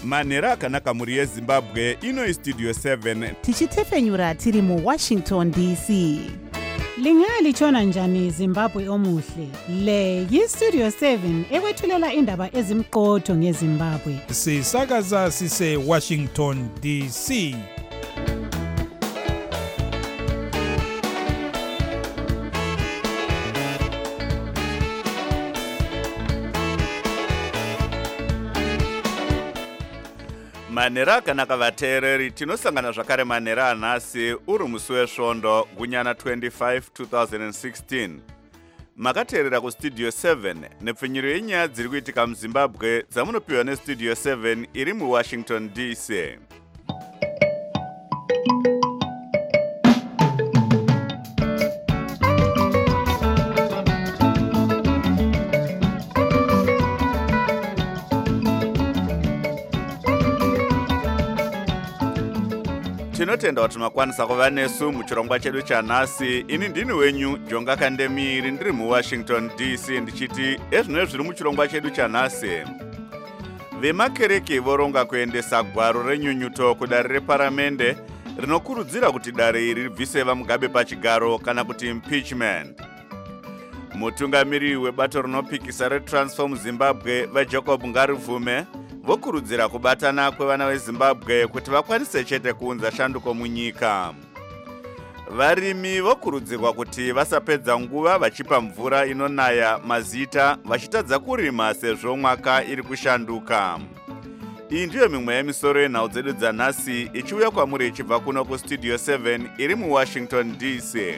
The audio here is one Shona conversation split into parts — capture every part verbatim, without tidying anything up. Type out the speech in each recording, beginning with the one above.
manhero akanaka mhuri yezimbabwe. Ino Studio seven tichitefenyura tiri mu Washington D C. Lingalitshona njani Zimbabwe omuhle? Le yi-Studio seven ekwethulela indaba ezimqotho ngeZimbabwe. Sisakaza sise Washington D C. manhero akanaka vateereri, tinosangana zvakare manhero anhasi uri musi wesvondo gunyana twenty-five two thousand sixteen. Makateerera kustudio seven nepfinyiro yenyaya dziri kuitika muzimbabwe dzamunopiwa nestudio seven iri muwashington D C. Tinotenda kuti makwanisa kuva nesu muchirongwa chedu chanhasi. Ini ndini wenyu Jonga Kandemiri ndiri muWashington D C ndichiti ezvino zviri muchirongwa chedu chanhasi. Vemakereke voronga kuendesa gwaro renyunyuto kudare reparamende rinokurudzira kuti dare iri ribvise vaMugabe pachigaro kana kuti impeachment. Mutungamiri webato rinopikisa reTransform Zimbabwe vaJacob Ngarivume vokurudzira kubatana kwevana veZimbabwe kuti vakwanise chete kuunza shanduko munyika. Varimi vokurudzirwa kuti vasapedza nguva vachipa mvura inonaya mazita vachitadza kurima sezvo mwaka iri kushanduka. Iyi ndiyo mimwe yemisoro yenhau dzedu dzanhasi ichiuya kwamuri ichibva kuno kustudio seven iri muWashington D C.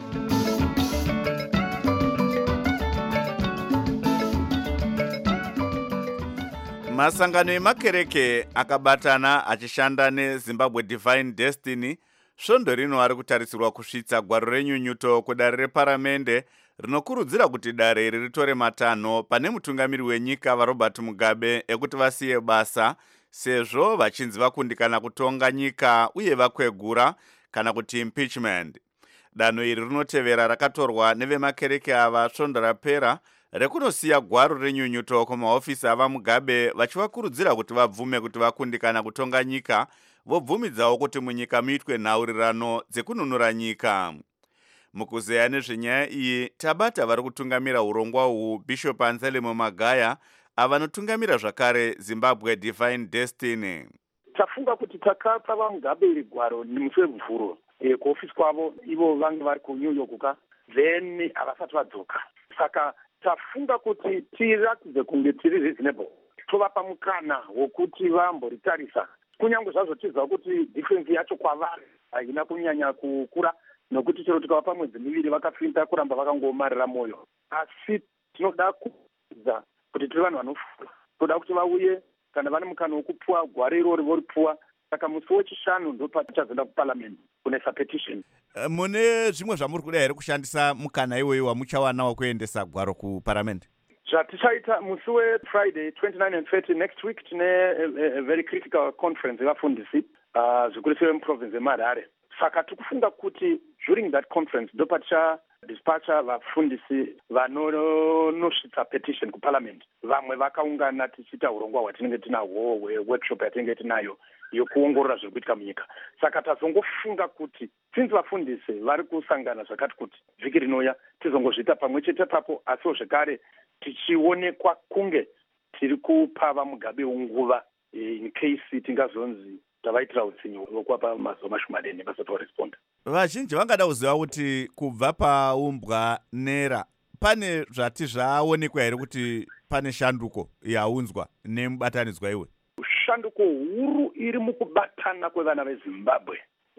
Masangano emakereke akabatana achishanda neZimbabwe Divine Destiny svondo rino ari kutarisirwa kusvitsa gwaro renyunyuto kudare reparamende rinokurudzira kuti dare iri ritore matanho pane mutungamiri wenyika vaRobert Mugabe ekuti vasiye basa sezvo vachinzi vakundikana kutonga nyika uye vakwegura kana kuti impeachment. Danho iri rinotevera rakatorwa nevemakereke ava svondo rapera rekunosiya gwaro renyunyuto kumahofisi avaMugabe vachivakurudzira kuti vabvume kuti vakundikana kutonga nyika vobvumidzawo kuti munyika muitwe nhaurirano dzekununura nyika. Mukuzeya nezvenyaya iyi tabata vari kutungamira urongwa uhu Bishop Anselmo Magaya avanotungamira zvakare Zimbabwe Divine Destiny. Tafunga kuti takapa vaMugabe iri gwaro nemusi wemvhuro e, kuofisi kwavo ivo vange vari kuNew York ka then havasati vadzoka. Saka tafunga kuti tiratidze kunge tiri reasonable, tovapa mukana wokuti vamboritarisa. Kunyange zvazvo tiziva kuti difference yacho kwavari haina kunyanya kukura, nokuti chero tikavapa mwedzi miviri vakafinda kuramba vakangomarira moyo. Asi tinoda kuudza kuti tiri vanhu vanofura, toda kuti vauye kana vane mukana wokupuwa gwaro irori voripuwa. Saka musi wechishanu ndo patichazoenda kuparliament kunesa petition. Mune zvimwe zvamuri kuda here kushandisa mukana iwoyo wamuchawana wekuendesa gwaro kuparliament? Zvatichaita musi weFriday twenty-nine and thirty next week tine a, a, a very critical conference yevafundisi uh, zvikuru sei muprovince yeMarare. Saka tikufunga kuti during that conference ndo paticha dispatcha vafundisi vanonosvitsa petition kuparliament. Vamwe vakaungana tichiita urongwa hwatinenge tinahwo workshop yatinenge tinayo yokuongorora zviri kuitika munyika. Saka tazongofunga kuti since vafundisi vari kusangana zvakati kuti vhiki rinouya tizongozviita pamwe chete papo, asiwo zvekare tichionekwa kunge tiri kupa vaMugabe nguva in case tingazonzi tavaitira utsinyi hwekuvapa mazuva mashomanene vasati varesponda. Vazhinji vangada kuziva kuti kubva paumbwa nera pane zvati zvaonekwa here kuti pane shanduko yaunzwa nemubatanidzwa iwe? Shanduko huru iri mukubatana kwevana veZimbabwe.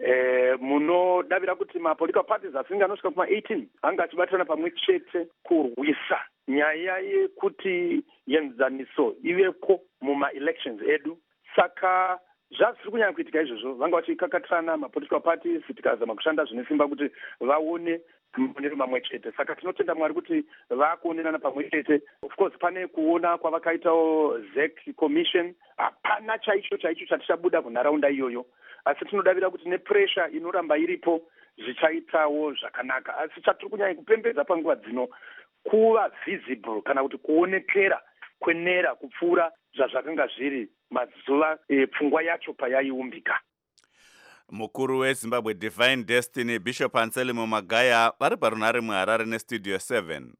E, munodavira kuti mapolitical parties asinga anosvika kuma eighteen anga achibatana pamwe chete kurwisa nyaya yekuti yenzaniso iveko muma-elections edu. Saka zvazviri kunyanya kuitika izvozvo vanga vachikakatirana mapolitical parties tikazama kushanda zvine simba kuti vaone maonero mamwe chete. Saka tinotenda Mwari kuti vakuonerana pamwe chete. Of course pane kuona kwavakaitawo Z E C commission, hapana chaicho chaicho chatichabuda kunharaunda iyoyo, asi tinodavira kuti nepressure inoramba iripo zvichaitawo zvakanaka. Asi chatiri kunyanya kupembedza panguva dzino kuva visible kana kuti kuonekera kwenera kupfuura zvazvakanga zviri mazuva pfungwa yacho payaiumbika. Mukuru weZimbabwe Divine Destiny Bishop Anselmo Magaya vari parunhare muHarare neStudio seven.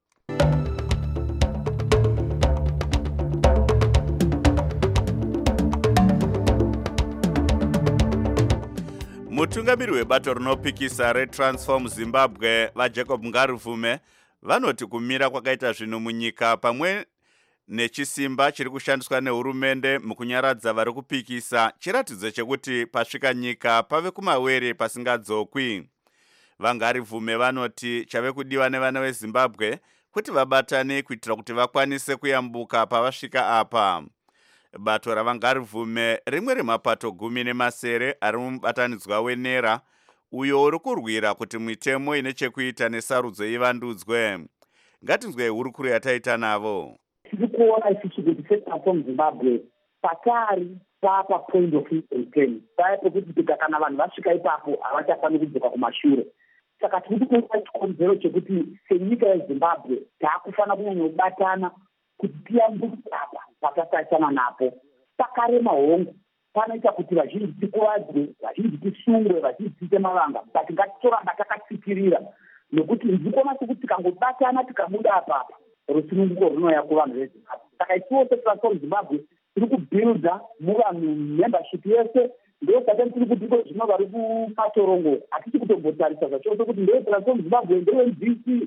Mutungamiri webato rinopikisa reTransform Zimbabwe vaJacob Ngaruvume vanoti kumira kwakaita zvinhu munyika pamwe nechisimba chiri kushandiswa nehurumende mukunyaradza vari kupikisa chiratidzo chekuti pasvika nyika pave kumawere pasingadzokwi. Vangarivume vanoti chave kudiwa nevana veZimbabwe kuti vabatane kuitira kuti vakwanise kuyambuka pavasvika apa. Bato ravangarivume rimwe remapato gumi nemasere ari mubatanidzwa wenera uyo uri kurwira kuti mitemo ine chekuita nesarudzo ivandudzwe. Ngatinzwe hurukuru yataita navo. Tiri kuona isusu kuti seTransform Zimbabwe patari papa point of return paya pekuti kana vanhu vasvika ipapo havachafaniri kudzoka kumashure. Saka tiri kuona chikonzero chekuti senyika yeZimbabwe taakufanira kunyanya kubatana kuti tiyambuke apa patasachana napo. Pakarema hongu panoita kuti vazhinji tikuwadzwe, vazhinji tisungwe, vazhinji tiite mavanga, but ngatitoramba takatsikirira nekuti ndikuona sekuti tikangobatana tikabuda apapa rusununguko runouya kuvanhu veZimbabwe. Saka isuwo seTransform Zimbabwe tiri kubuilda muvanhu membership yese ndosaka tiri kuti iko zvino vari kumatorongo hatisi kutombotarisa zvacho sekuti ndeTransform Zimbabwe ndewe-N D C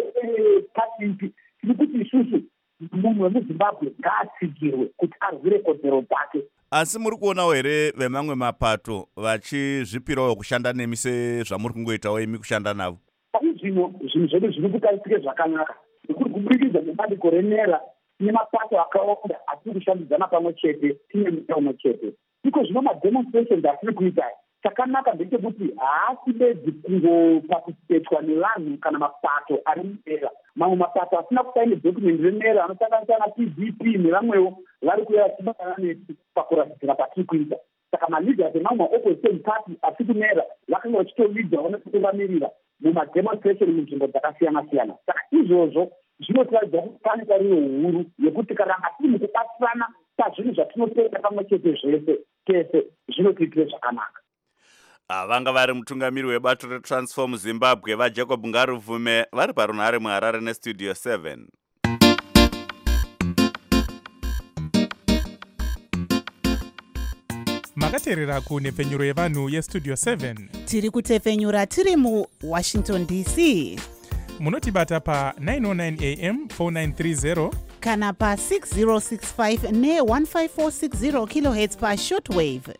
ndepasipi tiri kuti isusu munhu wemuZimbabwe ngaatsigirwe kuti arwire kodzero dzake. Asi muri kuonawo here vemamwe mapato vachizvipirawo kushanda nemi sezvamuri kungoitawo imi kushanda navo? Zvino zvinhu zvedu zviri kutarisike zvakanaka nekuti kubudikidza nebandiko renera tine mapato akawanda atiri kushandidzana pamwe chete tine muta umwe chete. Iko zvino mademonstrations atiri kuita chakanaka ndechekuti haasi bedzi kungopatisipetwa nevanhu kana mapato ari mudera. Mamwe mapato asina kusaine document renera anosanganisira na P D P nevamwewo vari kuuya vachibatana nesu pakuratidzira patiri kuita. Saka maleaders emamwe opposition party asi kunera vakanga vachitolidzawo nekutungamirira mumademonstration munzvimbo dzakasiyana-siyana. Saka izvozvo zvinotiradza kuti pane tariro huru yekuti kana hatiri mukubatsirana pazvinhu zvatinotoita pamwe chete zvese tese zvinotiitire zvakanaka. Vanga vari mutungamiri webato reTransform Zimbabwe vaJacob Ngaruvume vari parunhare muHarare neStudio seven. Makateerera kunhepfenyuro yevanhu yeStudio seven. Tiri kutepfenyura tiri muWashington D C. Munotibata pa nine oh nine A M four nine three zero kana pa six zero six five ne one five four six zero kilohertz pa shortwave.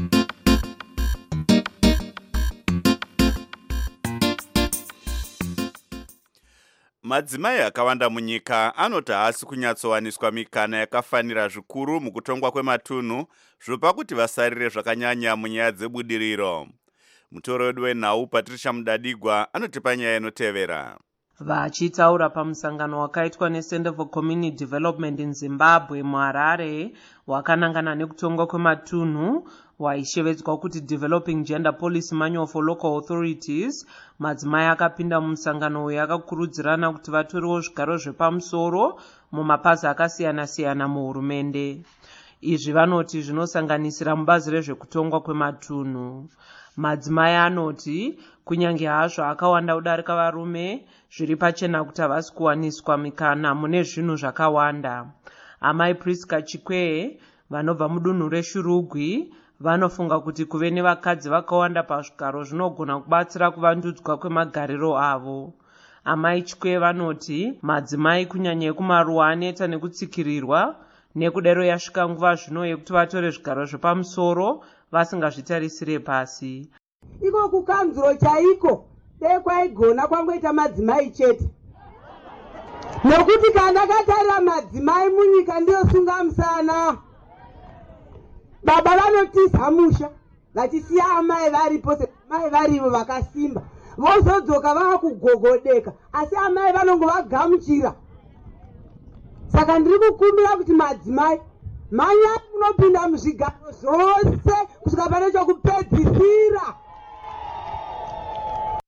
Madzimai akawanda munyika anoti haasi kunyatsowaniswa mikana yakafanira zvikuru mukutongwa kwematunhu zvopa kuti vasarire zvakanyanya munyaya dzebudiriro. Mutoro wedu wenhau Patricia Mudadigwa anotipa nyaya inotevera. Vachitaura pamusangano wakaitwa neCenter for Community Development in Zimbabwe muHarare wakanangana nekutongwa kwematunhu waishevedzwa kuti Developing Gender Policy Manual for Local Authorities, madzimai akapinda mumusangano uyu akakurudzirana kuti vatoriwo zvigaro zvepamusoro mumapazi akasiyana-siyana muhurumende. Izvi vanoti zvinosanganisira mubazi rezvekutongwa kwematunhu. Madzimai anoti kunyange hazvo akawanda kudarika varume, zviri pachena kuti havasi kuwaniswa mikana mune zvinhu zvakawanda. Amai Priska Chikweye vanobva mudunhu reShurugwi vanofunga kuti kuve nevakadzi vakawanda pazvigaro zvinogona kubatsira kuvandudzwa kwemagariro avo. Amai Chikweye vanoti madzimai kunyanya ekumaruwa aneta nekutsikirirwa, nekudero yasvika nguva zvino yekuti vatore zvigaro zvepamusoro vasingazvitarisire pasi. Iko kukanzuro chaiko dai kwaigona kwangoita madzimai chete, nokuti kana katarira madzimai munyika ndiyosunga musana. Baba vanotisa musha vachisiya amai varipo, mai varivo vakasimba, vozodzoka vava kugogodeka, asi amai vanongovagamuchira. Saka ndiri kukumbira kuti madzimai manyai munopinda muzvigaro zvose kusvika pane chokupedzisira.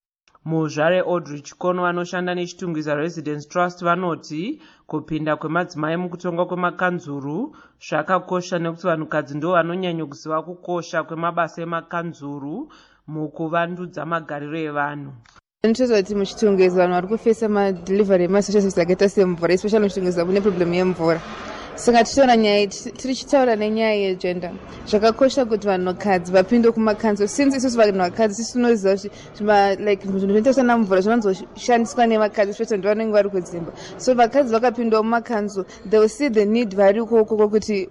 muzvare Audrey Chikono vanoshanda nechitungwiza Residence Trust vanoti kupinda kwemadzimai mukutonga kwemakanzuru zvakakosha nekuti vanhukadzi ndo vanonyanya kuziva kukosha kwemabasa emakanzuru mukuvandudza magariro evanhu. Ndinoziva kuti muchitungwiza vanhu vari kufesa madelivery emasocial services akaita semvura, especially muchitungwiza mune problem yemvura. Saka tichiona nyaya tichitaura nenyaya yegender, zvakakosha kuti vanhukadzi vapinde kumakanzuru, since isusu vanhukadzi sisi tinoziva kuti like zvinhu zvinoitwa namvura zvinozoshandiswa nemakadzi especially ndo vanenge vari kudzimba. So vakadzi vakapindawo mumakanzuru, they will see the need vari ikoko kuti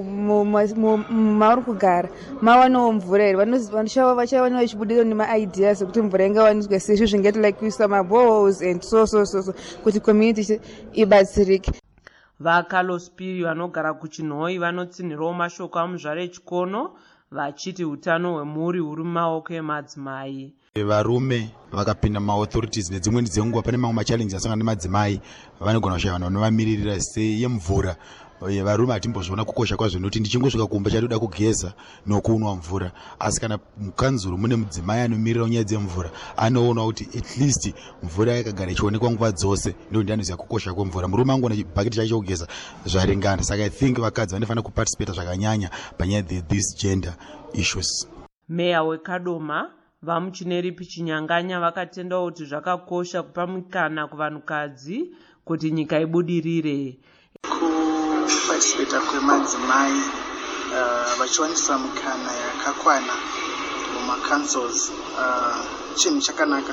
mauri kugara mawanewo mvura here, vachava vachibudirira nemaideas ekuti mvura ingawaniswa sei, zvingati like kuisa maboreholes and so so so so kuti community ibatsirike. VaCarlos Piri vanogara kuChinhoi vanotsinhirawo mashoko amuzvare Chikono vachiti utano hwemhuri huri mumaoko emadzimai. Varume vakapinda maauthorities nedzimweni dzenguva pane mamwe machallenges asangana nemadzimai vanogona kushaya vanhu vanovamiririra seyemvura. Varume hatimbozviona kukosha kwazvo nokuti ndichingosvika kumba chatoda kugeza nokunwa mvura, asi kana mukanzuru mune mudzimai anomirira nyaya dzemvura anoona kuti at least mvura yakagara ichionekwa nguva dzose, ndo ndanoziva kukosha kwemvura. Murume angona chibhaketi chake chokugeza zvaringana. Saka I think vakadzi vanofanira kuparticipate zvakanyanya panyaya these gender issues. Meya weKadoma vamuchineripi Chinyanganya vakatendawo kuti zvakakosha kupa mukana kuvanhukadzi kuti nyika ibudirire. Kuparticipate kwemadzimai uh, vachiwanisa mukana yakakwana mumaCouncils uh, chinhu chakanaka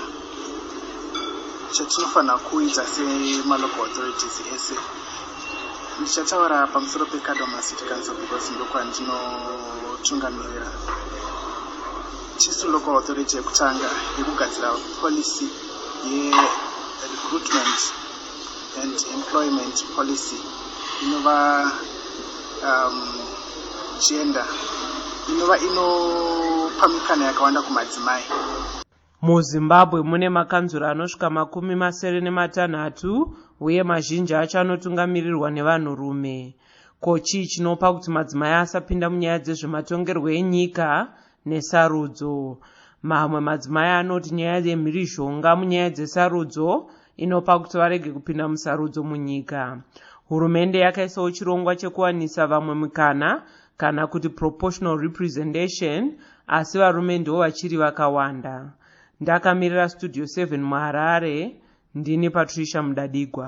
chatinofanira kuita semalocal authorities ese. Ndichataura pamusoro peKadoma City Council because ndokwandinotungamirira. Chisu local authority yekutanga yekugadzira policy ye-recruitment and employment policy inova um, gender inova inopa mikana yakawanda kumadzimai. MuZimbabwe mune makanzuro anosvika makumi masere nematanhatu uye mazhinji acho anotungamirirwa nevanhurume. Ko chii chinopa kuti madzimai asapinda munyaya dzezvematongerwo enyika nesarudzo? Mamwe madzimai anoti nyaya yemhirizhonga munyaya dzesarudzo inopa kuti varege kupinda musarudzo munyika. Hurumende yakaisawo chirongwa chekuwanisa vamwe mukana kana kuti proportional representation, asi varume ndivo vachiri vakawanda. Ndakamirira Studio seven muHarare, ndini Patricia Mudadigwa.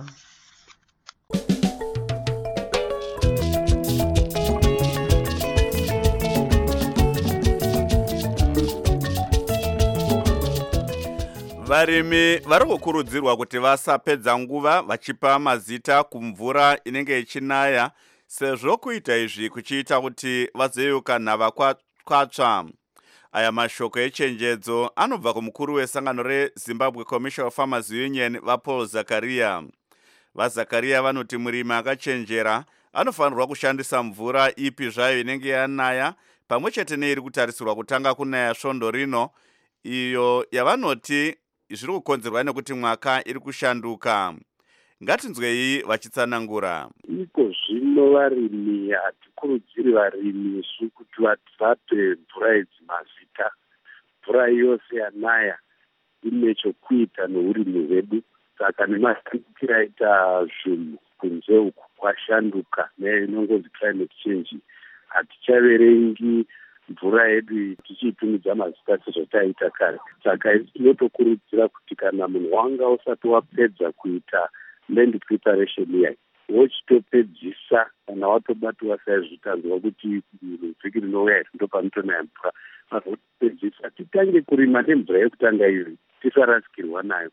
Varimi vari kukurudzirwa kuti vasapedza nguva vachipa mazita kumvura inenge ichinaya, sezvo kuita izvi kuchiita kuti vazeyuka nhava kwatsva. Aya mashoko echenjedzo anobva kumukuru wesangano reZimbabwe Commercial Farmers Union vaPaul Zakaria. VaZakaria vanoti murimi akachenjera anofanirwa kushandisa mvura ipi zvayo inenge yanaya, pamwe chete neiri kutarisirwa kutanga kunaya svondo rino, iyo yavanoti zviri kukonzerwa nekuti mwaka iri kushanduka. Ngatinzwei vachitsanangura. Iko zvino varimi hatikurudziri varimi isu kuti vape mvura idzi mazita. Mvura yose yanaya ine chokuita neurimi hwedu. Saka nemashandukiro aita zvinhu kunze uku kwashanduka neinongozi climate change, hatichaverengi mvura yedu tichiitumidza mazita sezvataita kare. Saka tinotokurudzira kuti kana munhu wanga usati wapedza kuita land preparation iya, wochitopedzisa kana watobatiwa saizvitanzwa kuti vhiki rinouya ndo panotonaya mvura, mazotopedzisa titange kurima nemvura yekutanga iyo tisarasikirwa nayo.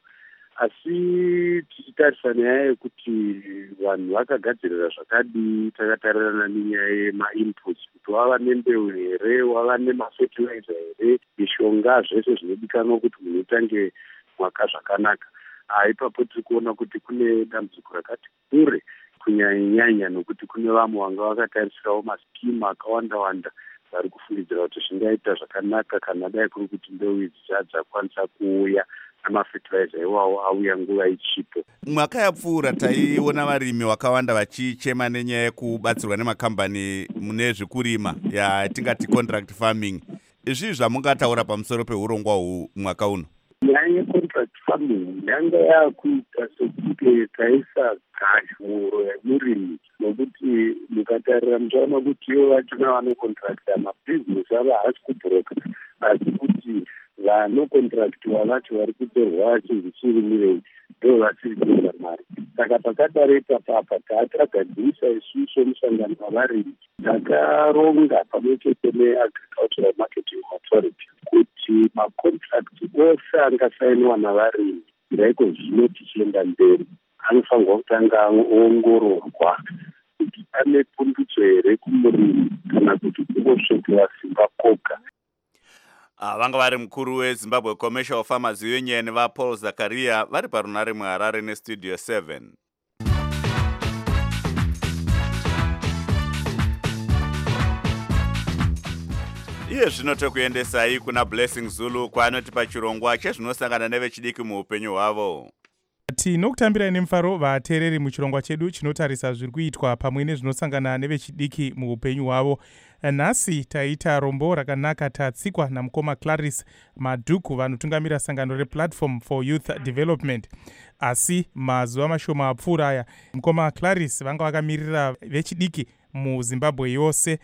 Asi tichitarisa nyaya yekuti vanhu vakagadzirira zvakadii, takatarirana nenyaya yema-inputs kuti wava nembeu here, wava nemafertilizer here, mishonga zvese zvinodikanwa kuti munhu utange mwaka zvakanaka. Ipapo tiri kuona kuti kune dambudziko rakati kure kunyanya-nyanya nokuti kune vamwe vanga vakatarisirawo maskimu akawanda-wanda vari kufungidzira kuti zvingaita zvakanaka kana dai kuri kuti mbeu idzi dzakwanisa kuuya namafertilizer iwawo auya nguva ichipo. Mwaka yapfuura taiona varimi vakawanda vachichema nenyaya yekubatsirwa nemakambani mune zvekurima yatingati contract farming. Izvi zvamungataura pamusoro peurongwa huu mwaka uno? Nyaya yecontract farming yanga yakuita sekuti taisa gashuro yemurimi nokuti mukatarira muchaona kuti ivo vachona vanokontrakta mabhizinesi avo haasi kubhuroka asi kuti vanokontraktiwa vacho vari kutorwa chinhu chirimire ndo vasiri kuenda mari. Saka pakadaro ipapapa taakagadzirisa isusu somusangano wavarimi takaronga pamwe chete neagricultural marketing authority kuti makontrakti ose angasainiwa navarimi ndaiko zvino tichienda mberi anofanirwa kutanga aongororwa kuti ane pundutso here kumurimi kana kuti kungosvekiwa simba koga. Ah, vanga vari mukuru weZimbabwe Commercial Farmers Union vaPaul Zakaria vari parunare muHarare neStudio seven. Iye zvino tokuendesai kuna Blessing Zulu kwaanoti pachirongwa chezvinosangana nevechidiki muupenyu hwavo. Tinokutambirai nemufaro vateereri muchirongwa chedu chinotarisa zviri kuitwa pamwe nezvinosangana nevechidiki muupenyu hwavo. Nhasi taita rombo rakanaka tatsikwa namukoma Clarice Madhuku vanotungamira sangano rePlatform for Youth Development. Asi mazuva mashoma apfuura aya mukoma Clarice vanga vakamirira vechidiki muZimbabwe yose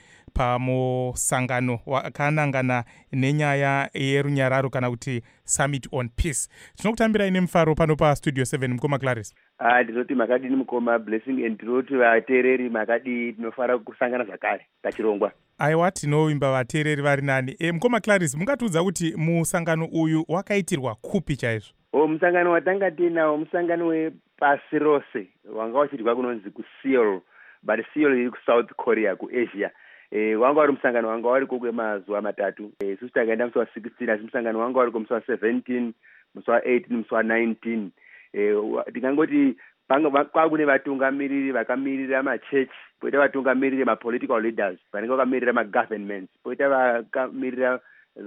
pamusangano wakanangana nenyaya yerunyararo kana kuti Summit on Peace. Tinokutambirai nemufaro pano paStudio seven mukoma Clarice. Ah, ndinoti makadini mukoma Blessing and ndinoti vateereri makadi tinofara kusangana zvakare pachirongwa. Aiwa, tinovimba vateereri vari nani. E, mukoma Clarice, mungatiudza kuti musangano uyu wakaitirwa kupi chaizvo? O, musangano watanga tinawo musangano wepasi rose wanga wachiitirwa kunonzi kuSeoul, but Seoul iri kuSouth Korea kuAsia. E, wanga wari musangano wanga wari kwemazuva matatu. E, isusu takaenda musi wa sixteen asi musangano wanga wari musi wa seventeen, musi wa eighteen, musi wa nineteen. E, tikangoti kwakune vatungamiriri vakamirira machechi, poita vatungamiriri mapolitical leaders vanenge vakamirira magovernments, poita vakamirira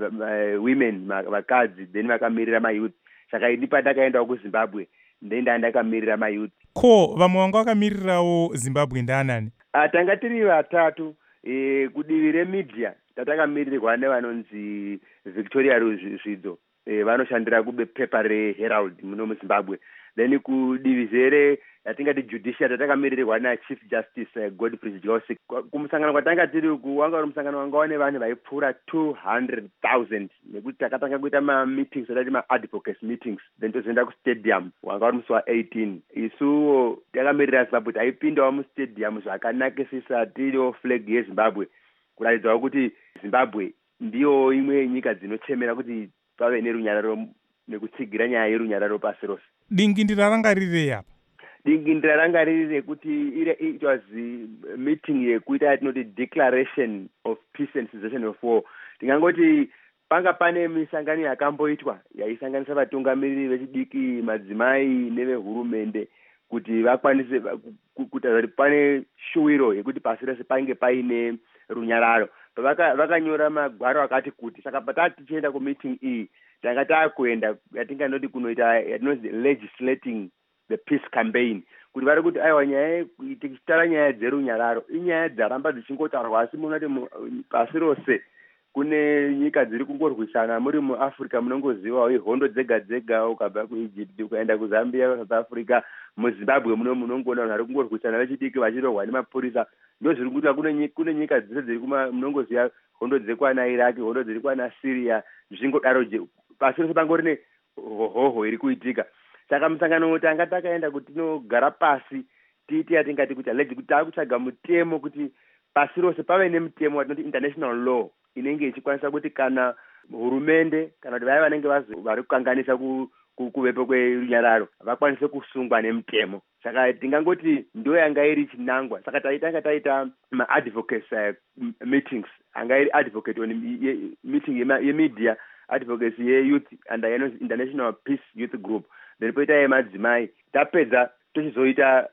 uh, women vakadzi, then vakamirira mayouth. Saka ini pandakaendawo kuZimbabwe ndenda ndakamirira mayouth. Ko vamwe vanga vakamirirawo Zimbabwe ndanani? Ah, tanga tiri vatatu. E, kudivi remedia tatakamiririwa nevanonzi Victoria Ruzvidzo, e, vanoshandira kupepa reHerald muno muZimbabwe. Then kudivi zere yatingati judiciary tatakamirirwa naChief Justice uh, Godfrey Joseph. Kumusangano kwatanga tiri kuwanga uri musangano wanga wane vanhu vaipfuura two hundred thousand nekuti takatanga kuita ma-meetings atati ma-advocacy meetings, then tozoenda kustadium wanga uri musi wa eighteen. Isuwo takamirira Zimbabwe taipindawo mustadium zvakanakisisa tiriwo flag yeZimbabwe kuratidzawo kuti Zimbabwe ndiyo imwe yenyika dzinochemera kuti pave nerunyararo nekutsigira nyaya yerunyararo pasi rose. Dingindira ranga riri apa? Dingindira ranga riri rekuti it was meeting yekuita yatinoti declaration of peace and cessation of war. Tingangoti panga pane misangano yakamboitwa yaisanganisa vatungamiriri vechidiki, madzimai nevehurumende kuti vakwanise kutaura kuti pane shuwiro yekuti pasi rese pange paine runyararo. Vakanyora magwaro akati kuti, saka patati tichienda kumeeting iyi tanga taakuenda yatinganoti kunoita yatinonzi legislating the peace campaign, kuti vari kuti aiwa nyaya tichitara nyaya dzerunyararo inyaya dzaramba dzichingotaurwa, asi munoti pasi rose kune nyika dziri kungorwisana. Muri muAfrica munongozivawo ihondo dzega dzega, ukabva kuEgypt ukaenda kuZambia, South Africa, muZimbabwe muno munongoona vanhu vari kungorwisana vechidiki vachirohwa nemapurisa. Ndo zviri kuita kune nyika dzese dziri munongoziva hondo dzekwana Iraq, hondo dziri kwana Syria, zvingodaro je pasi rose pangori nehoho iri kuitika. Saka musangano tanga takaenda kuti tinogara pasi tiiti yatingati kuti alege kuti taakutsvaga mutemo kuti pasi rose pave nemutemo watinoti international law inenge ichikwanisa kuti kana hurumende kana kuti vaya vanenge vari kukanganisa kuvepo kwerunyararo vakwanise kusungwa nemutemo. Saka tingangoti ndo yanga iri chinangwa. Saka taitanga taita ma-advocacy uh, meetings, anga iri advocate on meeting yemedia, advocacy yeYouth and International Peace Youth Group, then poita yemadzimai. Tapedza tochizoita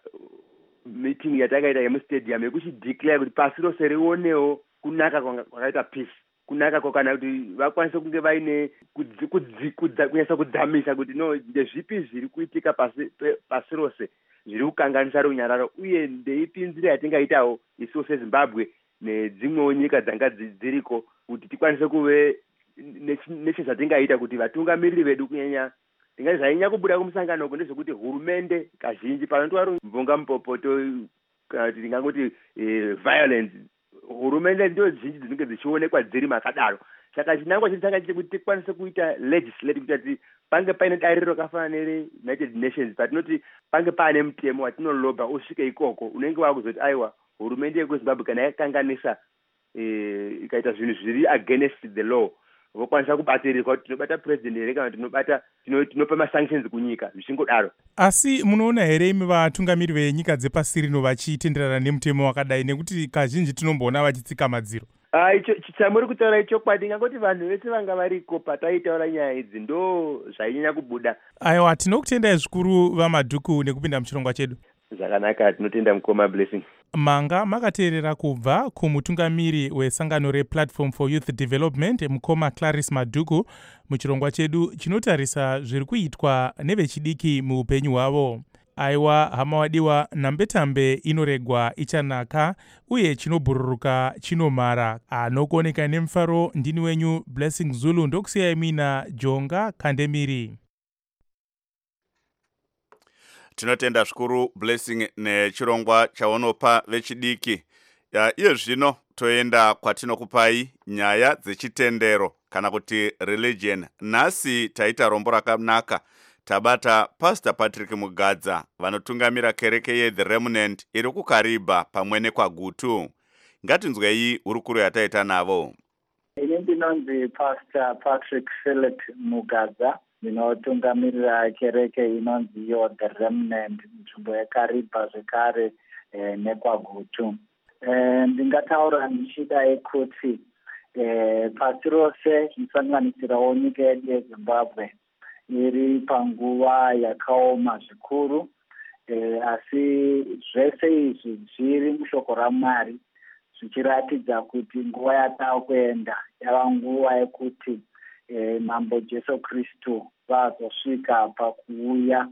meeting yatakaita yemustadium yekuchideclare kuti pasi rose rionewo kunaka kwakaita peace, kunaka kwakana kuti vakwanise kunge vaine kunyasa kudzamisa kuti no ndezvipi zviri kuitika pasi pasi rose zviri kukanganisa runyararo, uye ndeipi nzira yatingaitawo isuwo seZimbabwe nedzimwewo nyika dzanga dziriko kuti tikwanise kuve nechezvatingaita kuti vatungamiriri vedu kunyanya ndingati zvainyanya kubuda kumusangano uko ndezvekuti hurumende kazhinji panotori mvunga mupopoto kana kuti ndingangoti violence, hurumende ndo zhinji dzinenge dzichionekwa dziri makadaro. Saka chinangwa chiri chakachiti kuti tikwanise kuita legislate kuti pange paine dariro rakafanana nere-United Nations patinoti pange paane mutemo watinolobha usvike ikoko unenge wakuzoti aiwa hurumende yekuzimbabwe kana yakanganisa ikaita zvinhu zviri against the law vokwanisa kubatsirirwa kuti tinobata president here kana tinobata tinopa masanctions kunyika zvichingodaro. Asi munoona here imi vatungamiri venyika dzepasi rino vachitenderana nemutemo wakadai, nekuti kazhinji tinomboona vachitsika madziro? Icho chamuri kutaura ichokwadi, ngangoti vanhu vese vanga variko pataitaura nyaya idzi ndo zvainyanya kubuda. Aiwa, tinokutendai zvikuru vamadhuku nekupinda muchirongwa chedu. Zvakanaka, tinotenda mukoma Blessing. Manga makateerera kubva kumutungamiri wesangano replatform for youth development mukoma Clarice Madhuku muchirongwa chedu chinotarisa zviri kuitwa nevechidiki muupenyu hwavo. Aiwa hama wadiwa, nambetambe inoregwa ichanaka uye chinobhururuka chinomara. Anokuoneka nemufaro ndini wenyu Blessing Zulu, ndokusiyai mina Jonga Kandemiri. Tinotenda zvikuru Blessing nechirongwa chaunopa vechidiki. Iye zvino toenda kwatinokupai nyaya dzechitendero kana kuti religion. Nhasi taita rombo rakanaka. Tabata Pastor Patrick Mugadza vanotungamira kereke yeThe Remnant iri kuKariba pamwe nekwaGutu. Ngatinzwei urukuru yataita navo. Ini ndinonzi Pastor Patrick Philip Mugadza, ndinotungamirira kereke inonziyo The Remnant nzvimbo yeKariba zvekare eh, nekwaGutu. Eh, ndingataura ndichidai kuti eh, pasi rose zvisanganisirawo nyika yedu yeZimbabwe iri panguva yakaoma zvikuru, e, asi zvese izvi zviri mushoko raMwari zvichiratidza kuti nguva yatakuenda yava nguva yekuti e, mambo Jesu Kristu vazosvika pakuuya,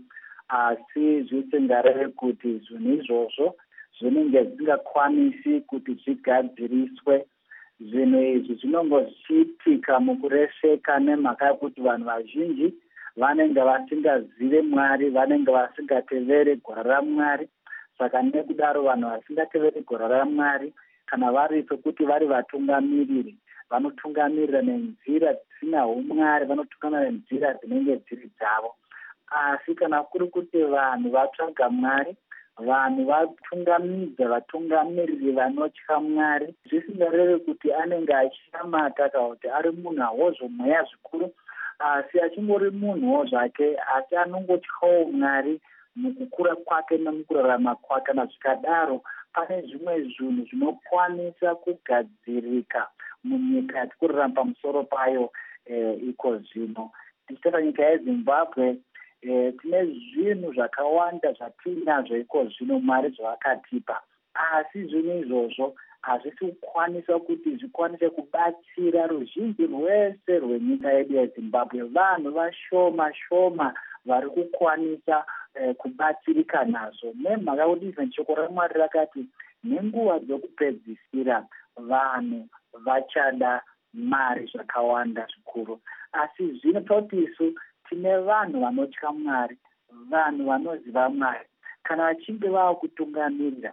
asi zvisingareve kuti zvinhu izvozvo zvinenge zvisingakwanisi kuti zvigadziriswe. Zvinhu izvi zvinongo zvichiitika mukureseka nemhaka yekuti vanhu vazhinji vanenge vasingazive Mwari, vanenge vasingatevere gwara raMwari. Saka nekudaro vanhu vasingatevere gwara raMwari kana vari pekuti vari vatungamiriri vanotungamirira nenzira dzisina umwari, vanotungamirira nenzira dzinenge dziri dzavo. Asi kana kuri kuti vanhu vatsvaga Mwari, vanhu vatungamidza vatungamiriri vanotya Mwari, zvisingareve kuti anenge achinamata kana kuti ari munhu ahozvo mweya zvikuru, asi achingori munhuwo zvake, asi anongotyawo Mwari mukukura kwake nemukurarama kwake. Kana zvikadaro pane zvimwe zvinhu zvinokwanisa kugadzirika munyika yatikurarama pamusoro payo e, iko zvino. Tichitara nyika yeZimbabwe, e, tine zvinhu zvakawanda zvatinazvo iko zvino Mwari zvavakatipa, asi zvinhu izvozvo hazvisi kukwanisa kuti zvikwanise kubatsira ruzhinji rwese rwenyika yedu yeZimbabwe. Vanhu vashoma shoma vari kukwanisa eh, kubatsirika nazvo, nemhaka kuti izvo shoko raMwari rakati nenguva dzokupedzisira vanhu vachada mari zvakawanda zvikuru. Asi zvino toti isu tine vanhu vanotya Mwari, vanhu vanoziva Mwari. Kana vachinge vava kutungamirira,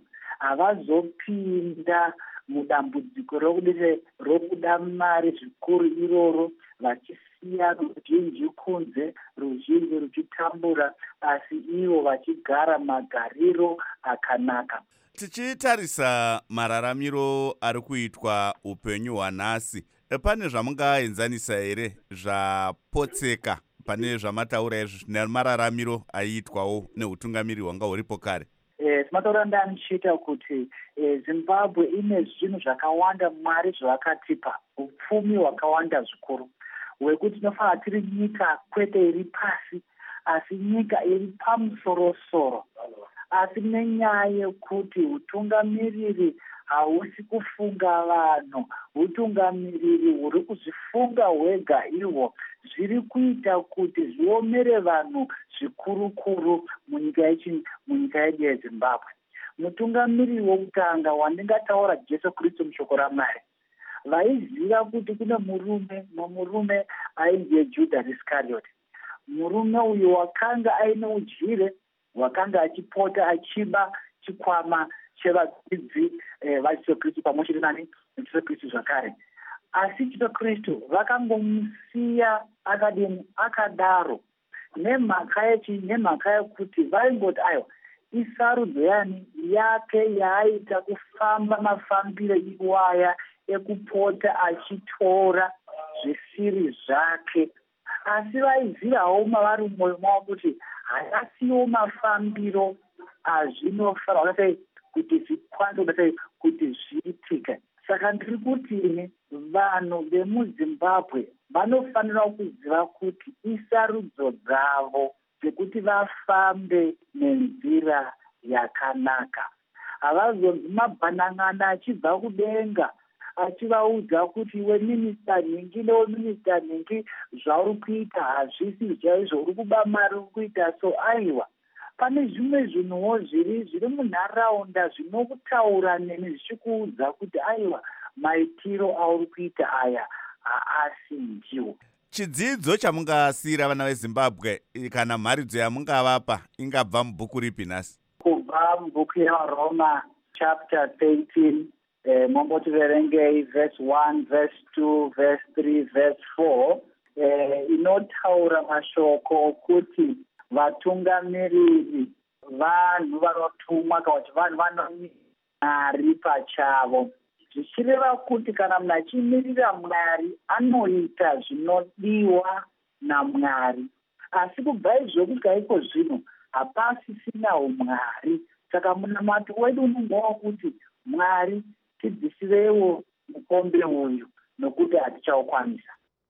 havazopinda mudambudziko rokudise rokuda mari zvikuru iroro, vachisiya ruzhinji kunze, ruzhinji ruchitambura, asi ivo vachigara magariro akanaka. Tichitarisa mararamiro ari kuitwa upenyu hwanhasi, pane zvamungaenzanisa here zvapotseka pane zvamataura izvi nemararamiro aiitwawo neutungamiri hwanga huripo kare? Timataura ndanichita kuti e, Zimbabwe ine zvinhu zvakawanda Mwari zvavakatipa, upfumi hwakawanda zvikuru, hwekuti tinofanira tiri nyika kwete iri pasi, asi nyika iri pamusoro-soro. Asi nenyaya yekuti utungamiriri hausi kufunga vanhu, utungamiriri huri kuzvifunga hwega ihwo, zviri kuita kuti zviomere vanhu zvikuru-kuru munyika yedu yeZimbabwe. Mutungamiriri wokutanga wandingataura Jesu Kristu mushoko raMwari, vaiziva kuti kune murume, murume ainzi Judas Iscariot. murume uyu wakanga aine ujire wakanga achipota achiba chikwama chevadzidzi eh, vajesu kristu pamwe chete nani jesu kristu zvakare. Asi jesu kristu vakangomusiya akadini akadaro nemhaka yechi nemhaka yekuti vaingoti aiwa isarudzo yani yake yaaita kufamba mafambiro iwaya ekupota achitora zvisiri zvake. Asi vaizivawo mavari mumwoyo mavo kuti hayasiwo mafambiro azvinofanira sei kuti zvikwanise sei kuti zviitike. Saka ndiri kuti ine vanhu vemuzimbabwe vanofanira kuziva kuti isarudzo dzavo dzekuti vafambe nenzira yakanaka. Havazonzi mabhanang'ana achibva kudenga achivaudza kuti iwe minista nhingi newe minista nhingi zvauri kuita hazvisi chaizvo, uri kuba mari uri kuita so. Aiwa, pane zvimwe zvinhuwo zviri zviri munharaunda zvinokutaura nemi zvichikuudza kuti aiwa maitiro auri kuita aya haasi ndiwo. Chidzidzo chamungasiyira vana veZimbabwe kana mharidzo yamungavapa ingabva mubhuku ripi nhasi? Kubva mubhuku yaRoma chapter thirteen, eh, mombotiverengei verse one, verse two, verse three, verse four, eh, inotaura mashoko okuti vatungamiriri vanhu vanotumwa kana kuti vanhu vanomari pachavo, zvichireva kuti kana munhu achimirira Mwari anoita zvinodiwa naMwari. Asi kubva izvo kusvika iko zvino hapasisina umwari. Saka munamato wedu unenge wakuti Mwari tidzisirewo mukombe uyu nokuti hatichaukwanisa.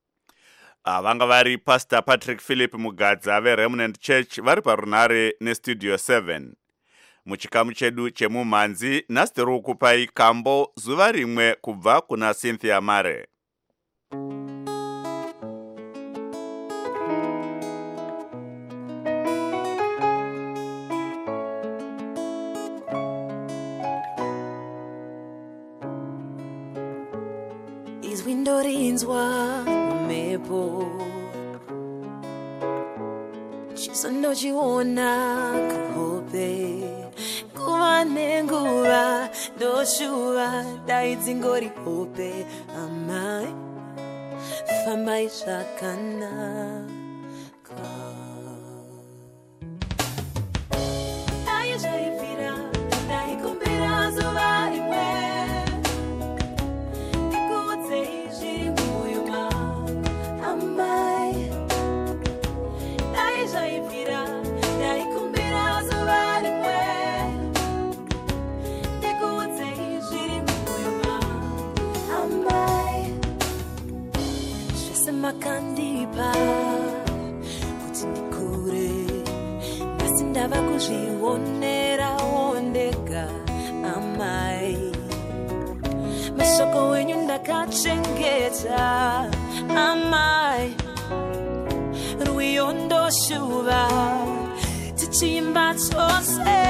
Vanga vari Pastor Patrick Philip Mugadza veRemnant Church vari parunare nestudio seven. Muchikamu chedu chemumhanzi nhasi tiri kukupai kambo zuva rimwe kubva kuna Cynthia Mare. Izwi ndorinzwa mumhepo, chiso ndochiona kuhope, nguva nenguva ndoshuva dai dzingori hope. Amai fambai zvakanaka, dai zvaibvira ndaikumbira zuva rimwe ndikuudzei zviri mumwoyo mangu. Amai dai zvaibvira ndaikumbira zuva rimwe ndikuudzei zviri mumwoyo mangu. Amai zvese makandipa kuti ndikure, asi ndava kuzvionerawo ndega. Amai mashoko wenyu ndakachengeta. Amai ruiyo ndoshuva tichimba chose.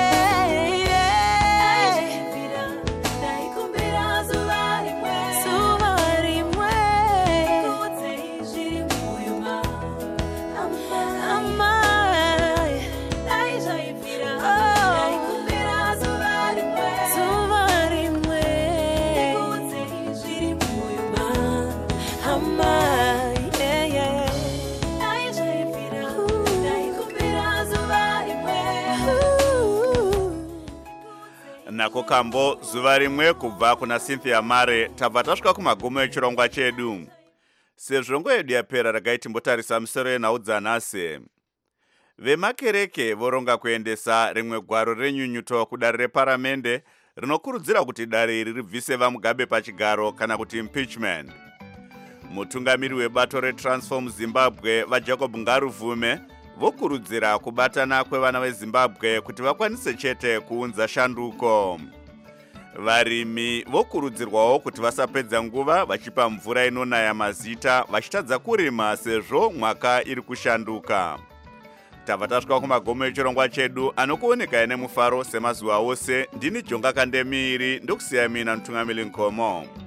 Nako kambo zuva rimwe kubva kuna Cynthia Mare. Tabva tasvika kumagumo echirongwa chedu. Sezvo nguva yedu yapera regai timbotarisa misoro yenhau dzanhasi. Vemakereke voronga kuendesa rimwe gwaro renyunyuto kudare reparamende rinokurudzira kuti dare iri ribvise vamugabe pachigaro kana kuti impeachment. Mutungamiri webato reTransform Zimbabwe vaJacob Ngaruvume vokurudzira kubatana kwevana veZimbabwe kuti vakwanise chete kuunza shanduko. Varimi vokurudzirwawo kuti vasapedza nguva vachipa mvura inonaya mazita vachitadza kurima sezvo mwaka iri kushanduka. Tabva tasvika kumagumo echirongwa chedu anokuoneka nemufaro semazuva ose. Ndini Jonga Kandemiri ndokusiya mina Mutungamiri Nkomo.